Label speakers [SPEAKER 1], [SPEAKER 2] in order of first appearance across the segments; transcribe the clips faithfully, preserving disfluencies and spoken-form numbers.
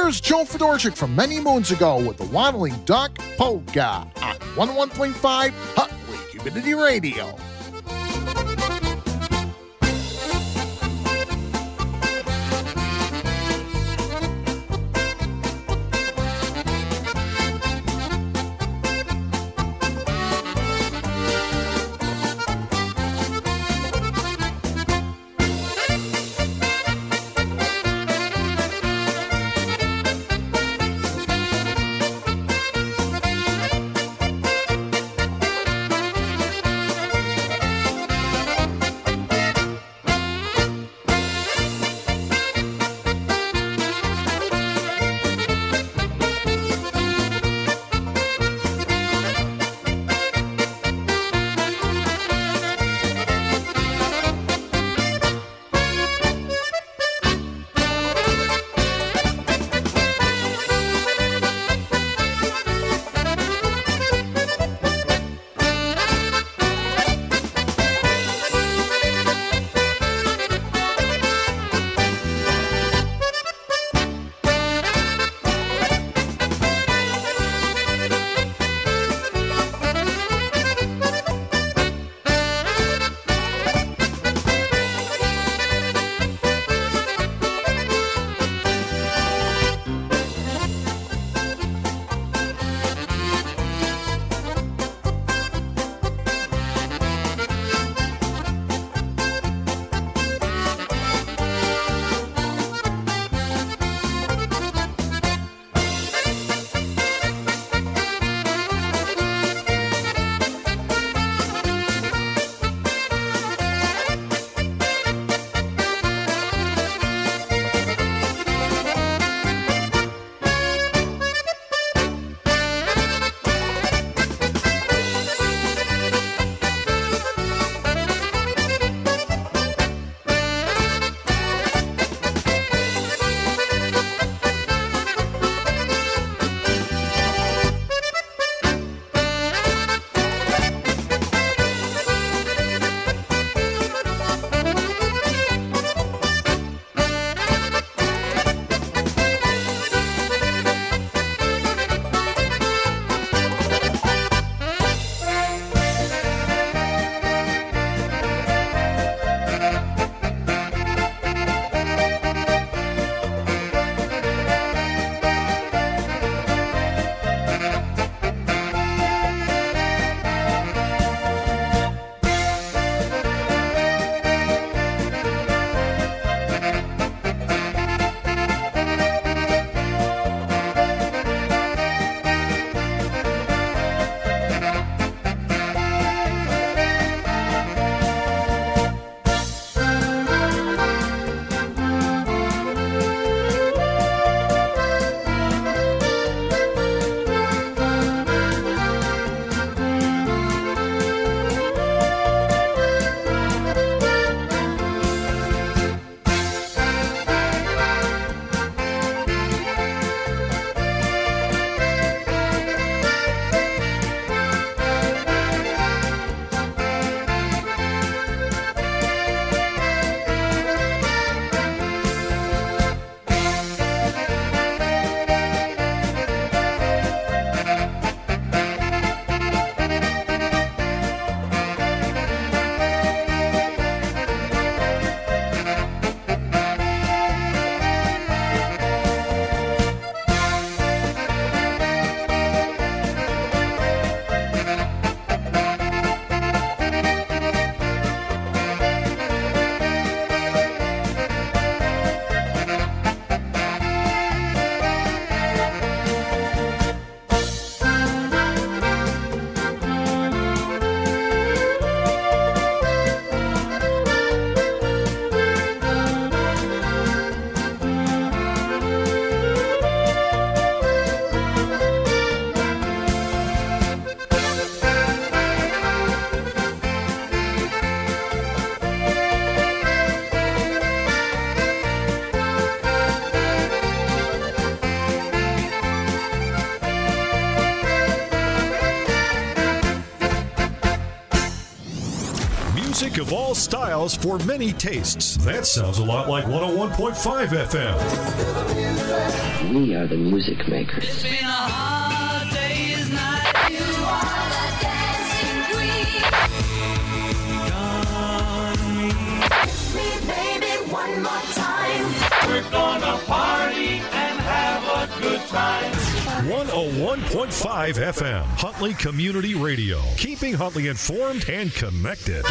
[SPEAKER 1] Here's Joe Fedorchik from many moons ago with the Waddling Duck Polka on one oh one point five Hot Lake Community Radio.
[SPEAKER 2] Music of all styles for many tastes. That sounds a lot like one oh one point five F M.
[SPEAKER 3] We are the music makers.
[SPEAKER 4] It's been a hard day's night. You are the dancing queen. Kiss me, baby, one more time.
[SPEAKER 5] We're gonna party and have a good time.
[SPEAKER 2] one oh one point five F M, Huntley Community Radio, keeping Huntley informed and connected.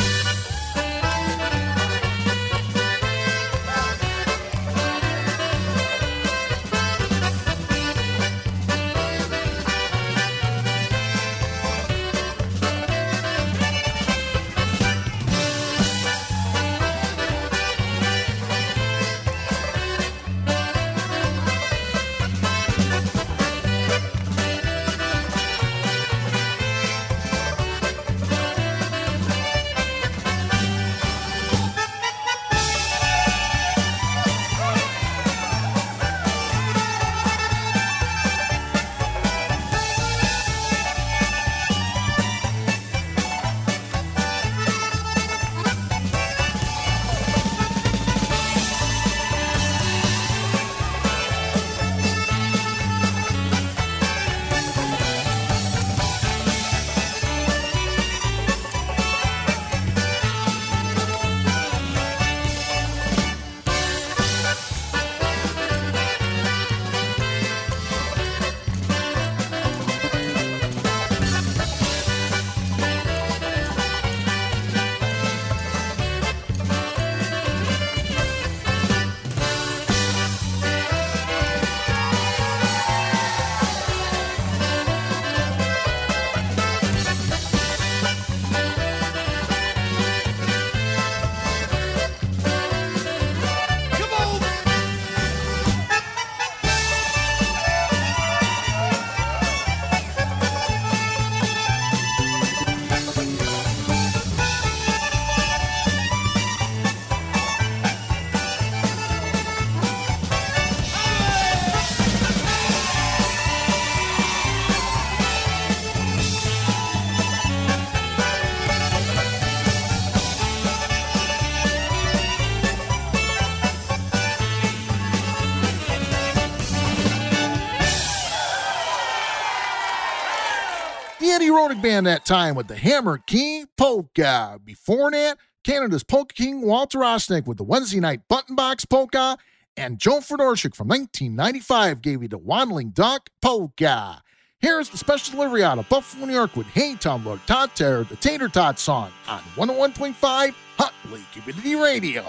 [SPEAKER 1] Eddie Rodick Band that time with the Hammer King Polka. Before that, Canada's Polka King Walter Osnick with the Wednesday Night Button Box Polka, and Joe Fedorchik from nineteen ninety-five gave you the Wandling Duck Polka. Here's the special delivery out of Buffalo, New York with Hey Tom Lord Tot Terror, the Tater Tot song on one oh one point five Huntley Community Radio.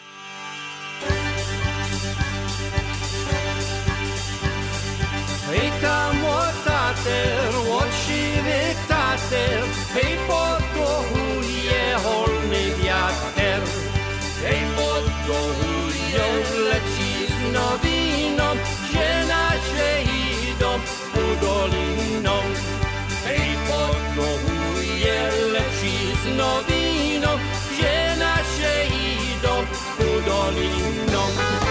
[SPEAKER 6] Hej tam tater, očivik tater, hej potohuje holny wiater. Hej potohuje leci z nowiną, gdzie nasze idą ku doliną. Hej potohuje leci z nowiną, gdzie nasze idą ku doliną.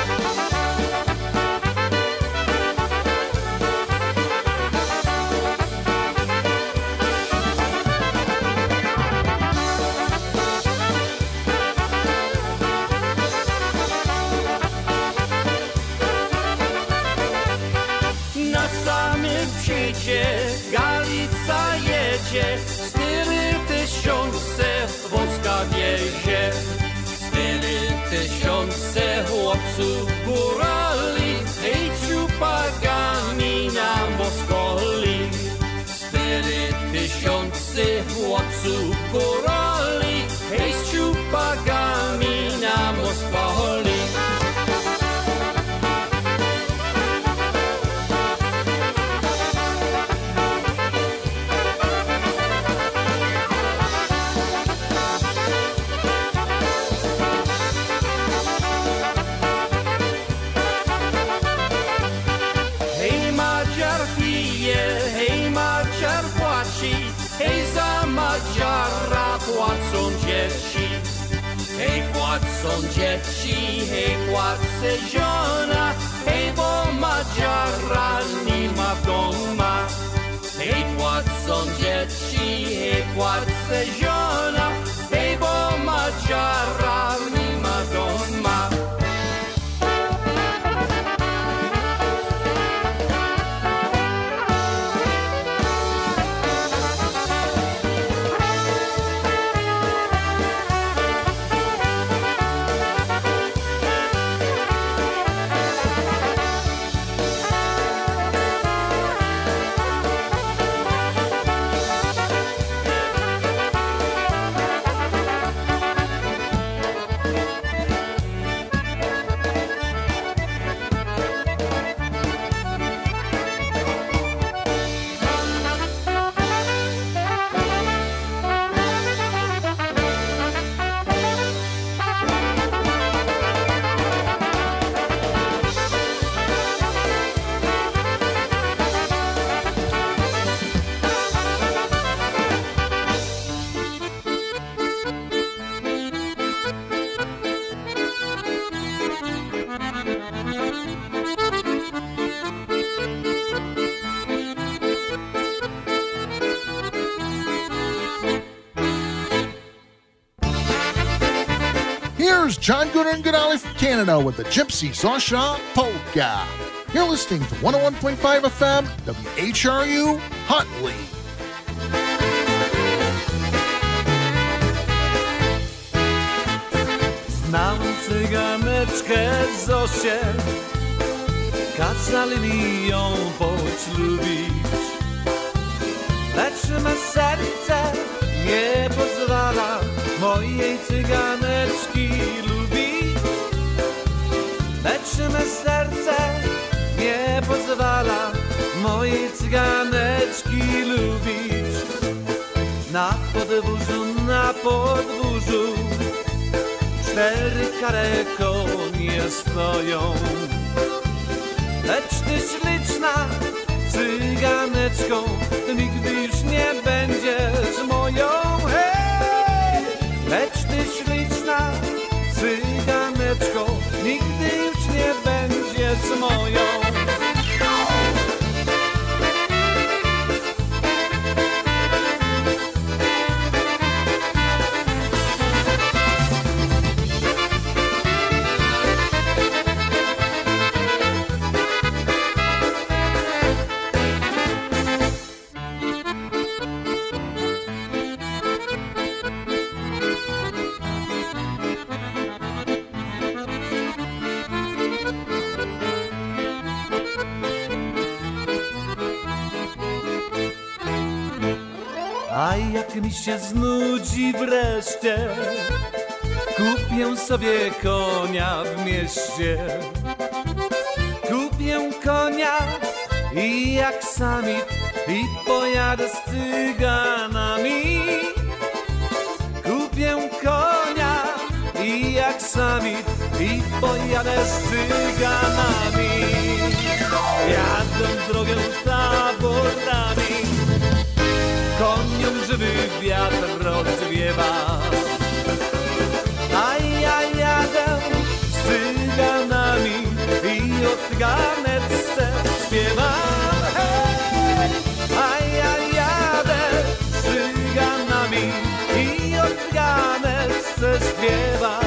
[SPEAKER 6] Galica jedzie, cztery tysiące wąska wiezie. Cztery tysiące chłopców górali, hej ciupakami na Moskoli. Cztery tysiące chłopców górali, hej z ciupakami na Moskoli. Hej, za Madziara płacą dzieci, hej, płacą dzieci, hej, płace żona, hej, bo Madziara nie ma w doma. Hej, płacą dzieci, hej, płace żona, hej, bo Madziara
[SPEAKER 1] Here's John Gooder and Goodolly from Canada with the Gypsy Zosha Polka. You're listening to one oh one point five F M, W H R U, Huntley.
[SPEAKER 6] Znam cyganeczkę Zosię, kazali mi ją poślubić. Lecz me serce nie pozwala mojej cyganeczki lubić. Lecz me serce nie pozwala mojej cyganeczki lubić. Na podwórzu, na podwórzu cztery kare konie stoją. Lecz ty śliczna cyganeczką, nigdy już nie będziesz moją. Hej! Lecz ty śliczna cyganeczką, nigdy już nie będziesz moją. A jak mi się znudzi wreszcie, kupię sobie konia w mieście. Kupię konia i jak samit i pojadę z cyganami. Kupię konia i jak samit i pojadę z cyganami. Jadę drogę taborami, koniom żywy wiatr rozwiewa. A ja jadę z cyganami i o cyganeczce śpiewam. Hej! A ja jadę z cyganami i o cyganeczce śpiewam.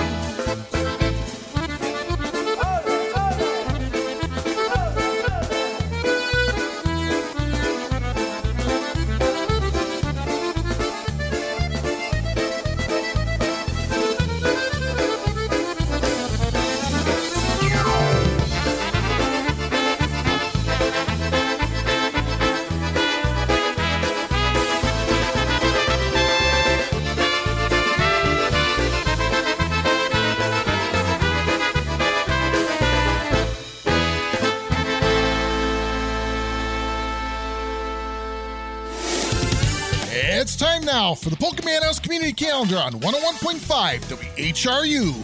[SPEAKER 1] It's time now for the Pokemon House Community Calendar on one oh one point five W H R U.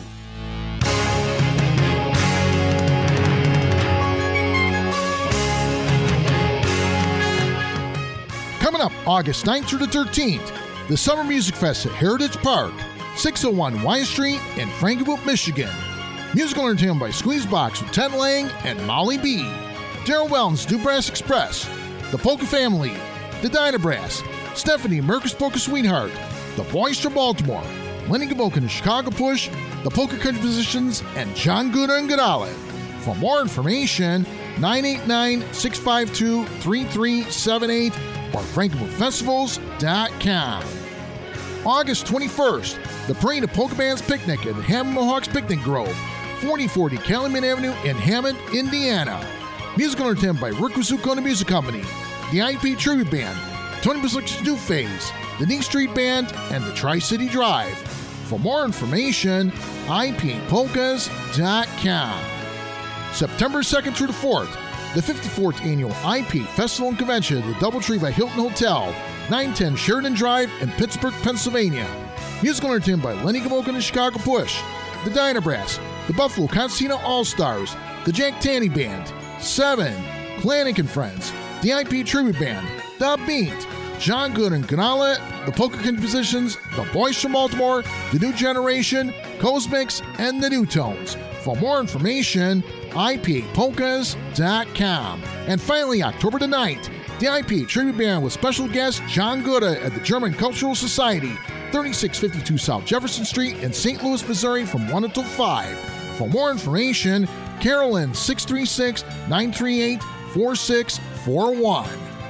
[SPEAKER 1] Coming up August ninth through the thirteenth, the Summer Music Fest at Heritage Park, six oh one Y Street in Frankenmuth, Michigan. Musical entertainment by Squeezebox with Ted Lang and Molly B. Daryl Wellens, New Brass Express, the Polka Family, the Dynabrass, Stephanie Merkus Polka Sweetheart, the Boys from Baltimore, Lenny Gavoken and Chicago Push, the Polka Country Musicians, and John Gooder and Goodolly. For more information, nine eight nine, six five two, three three seven eight or frankenmuth festivals dot com. August twenty-first, the Parade of Polka Bands Picnic at the Hammond Mohawks Picnic Grove, forty forty Calumet Avenue in Hammond, Indiana. Musical entertainment by Rick Wazuko and the Music Company, the I P Tribute Band, Tony Basil's New Phase, the Knee Street Band, and the Tri-City Drive. For more information, I P polkas dot com. September second through the fourth, the fifty-fourth Annual I P Festival and Convention at the Doubletree by Hilton Hotel, nine ten Sheridan Drive in Pittsburgh, Pennsylvania. Musical entertainment by Lenny Gavoken and Chicago Push, the Dynabrass, the Buffalo Concertina All-Stars, the Jack Tanny Band, Seven, Clanic and Friends, the I P Tribute Band, The Beat, John Gooder and Goodolly, the Polka Country Musicians, the Boys from Baltimore, the New Generation, Cosmics, and the New Tones. For more information, I P polkas dot com. And finally, October the ninth, the I P Tribute Band with special guest John Gooder at the German Cultural Society, thirty-six fifty-two South Jefferson Street in Saint Louis, Missouri from one until five. For more information, Carolyn six three six, nine three eight, four six four one.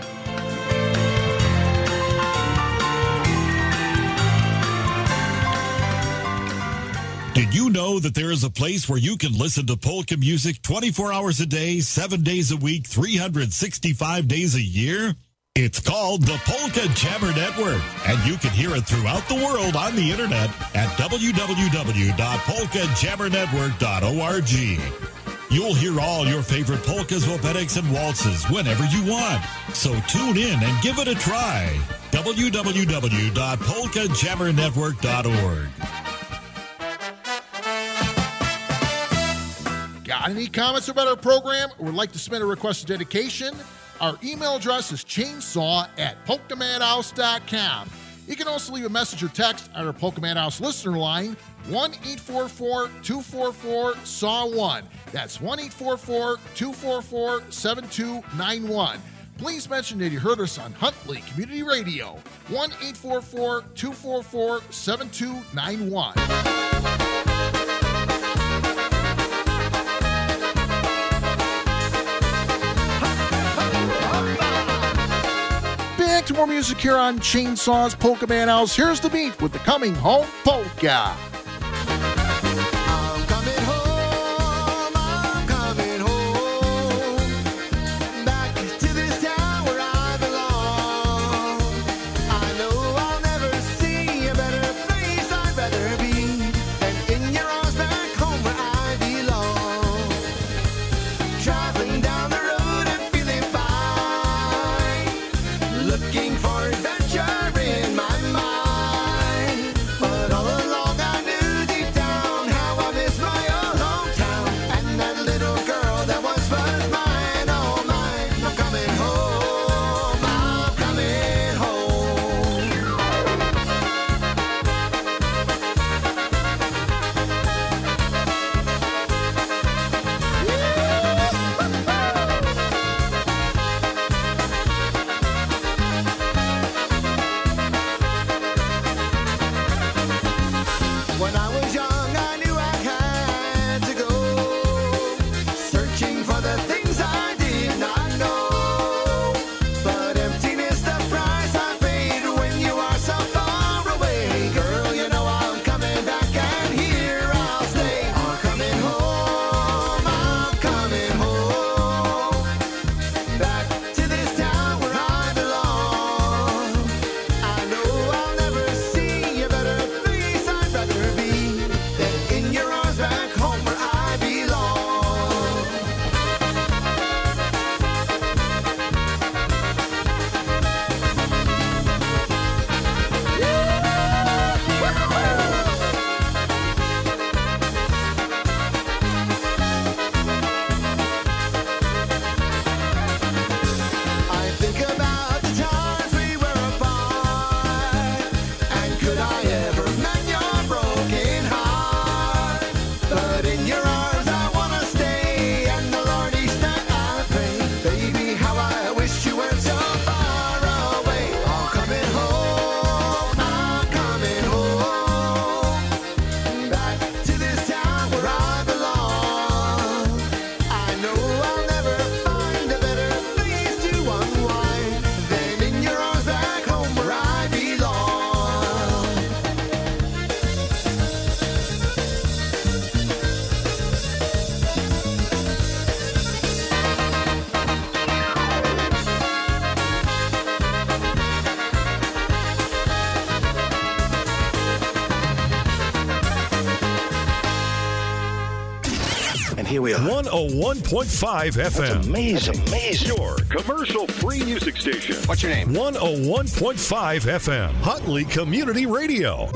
[SPEAKER 7] Did you know that there is a place where you can listen to polka music twenty-four hours a day, seven days a week, three hundred sixty-five days a year? It's called the Polka Jammer Network, and you can hear it throughout the world on the internet at w w w dot polka jammer network dot org. You'll hear all your favorite polkas, opetics, and waltzes whenever you want. So tune in and give it a try. w w w dot polka jammer network dot org.
[SPEAKER 1] Got any comments about our program or would like to submit a request of dedication? Our email address is chainsaw at polka madhouse dot com. You can also leave a message or text at our Polka Madhouse listener line, one eight four four, two four four, S A W one. That's one eight four four, two four four, seven two nine one. Please mention that you heard us on Huntley Community Radio, one eight four four, two four four, seven two nine one. Back to more music here on Chainsaw's Polka Madhouse. Here's the beat with the Coming Home Polka.
[SPEAKER 8] I'm coming home, I'm coming home, back to this town where I belong. I know I'll never see a better place I'd rather be than in your arms back home where I belong. Traveling down the road and feeling fine, looking for adventure in my mind. But all along I knew deep down how I miss my old hometown and that little girl that once was mine, oh mine. I'm coming home, I'm coming home. When I was young, I knew I had to go, searching for the things I did not know. But emptiness, the price I paid when you are so far away. Girl, you know I'm coming back and here I'll stay. I'm coming home, I'm coming home, back to this town where I belong. I know I'll never see a better place I'd rather be than in your arms back home where I belong. I think about the times we were apart, and could I ever mend your broken heart? But in your arms I wanna stay, and the Lord each night I pray. Baby, how I wish you weren't so far away. I'm coming home, I'm coming home, back to this town where I belong. I know I'll never find a better place to unwind than in your arms back home where I belong.
[SPEAKER 9] And here we are.
[SPEAKER 2] one oh one point five F M.
[SPEAKER 9] Amazing. Amazing.
[SPEAKER 2] Your commercial-free music station.
[SPEAKER 9] What's your name?
[SPEAKER 2] one oh one point five F M. Huntley Community Radio.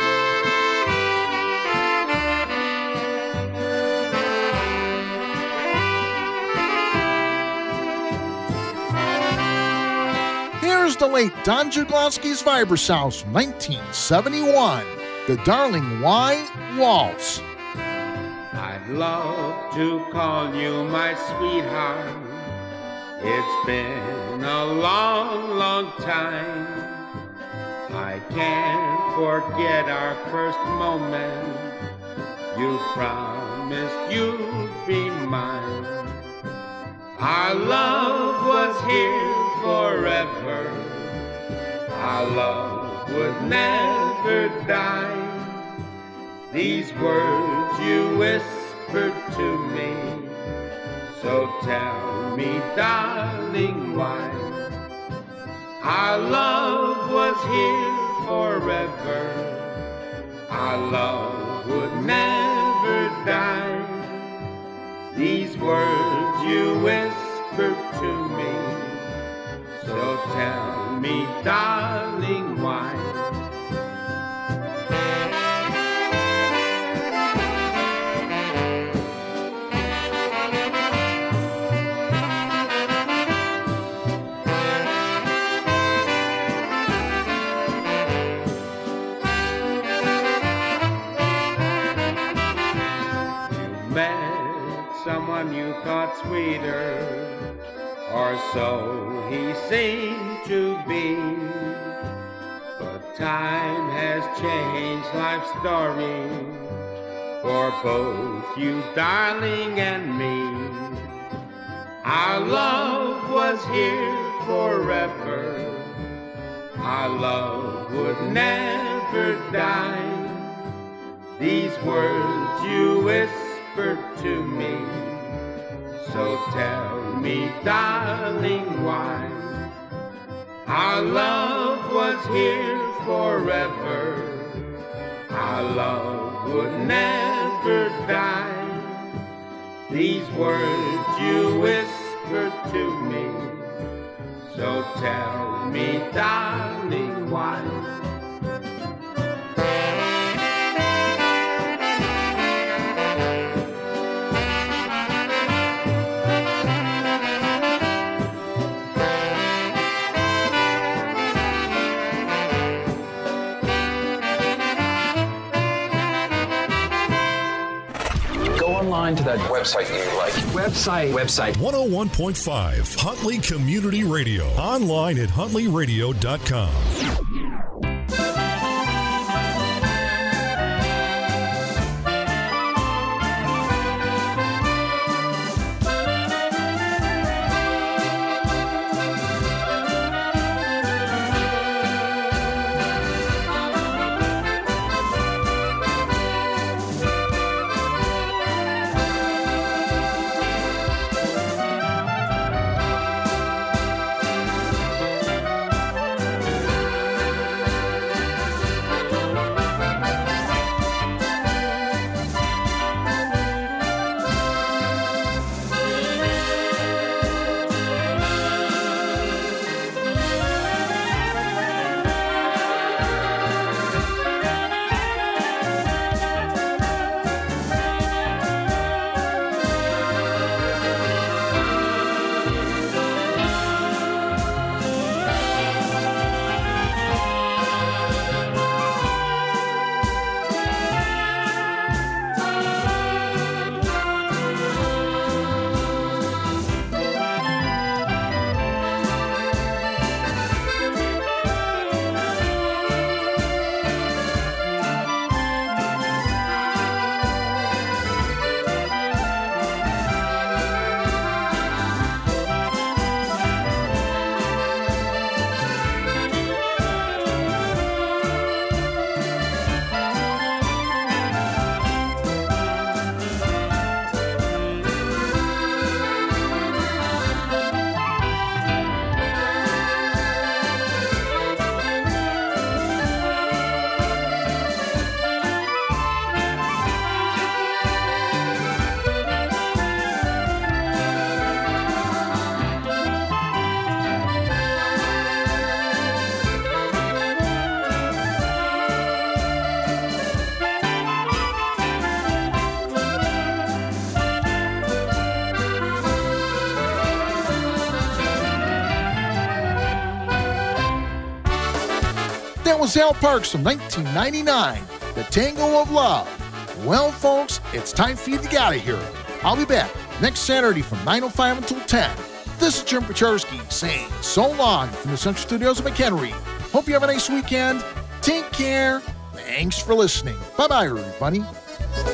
[SPEAKER 1] Here's the late Don Juglowski's Vibrasounds from nineteen seventy-one, the Darling White Waltz.
[SPEAKER 10] I'd love to call you my sweetheart. It's been a long, long time. I can't forget our first moment. You promised you'd be mine. Our love was here forever. Our love would never die. These words you whispered to me. So tell me, darling, why? Our love was here forever. Our love would never die. These words you whispered to me. So tell me, darling, why? Someone you thought sweeter, or so he seemed to be. But time has changed life's story for both you, darling, and me. Our love was here forever. Our love would never die. These words you whispered to me. So tell me, darling, why? Our love was here forever. Our love would never die. These words you whispered to me. So tell me, darling, why?
[SPEAKER 9] To that website you like.
[SPEAKER 11] Website.
[SPEAKER 9] Website.
[SPEAKER 2] one oh one point five Huntley Community Radio. Online at huntley radio dot com.
[SPEAKER 1] That was Al Parks from nineteen ninety-nine, The Tango of Love. Well, folks, it's time for you to get out of here. I'll be back next Saturday from nine oh five until ten. This is Jim Pacharski saying so long from the Central Studios of McHenry. Hope you have a nice weekend. Take care. Thanks for listening. Bye-bye, everybody.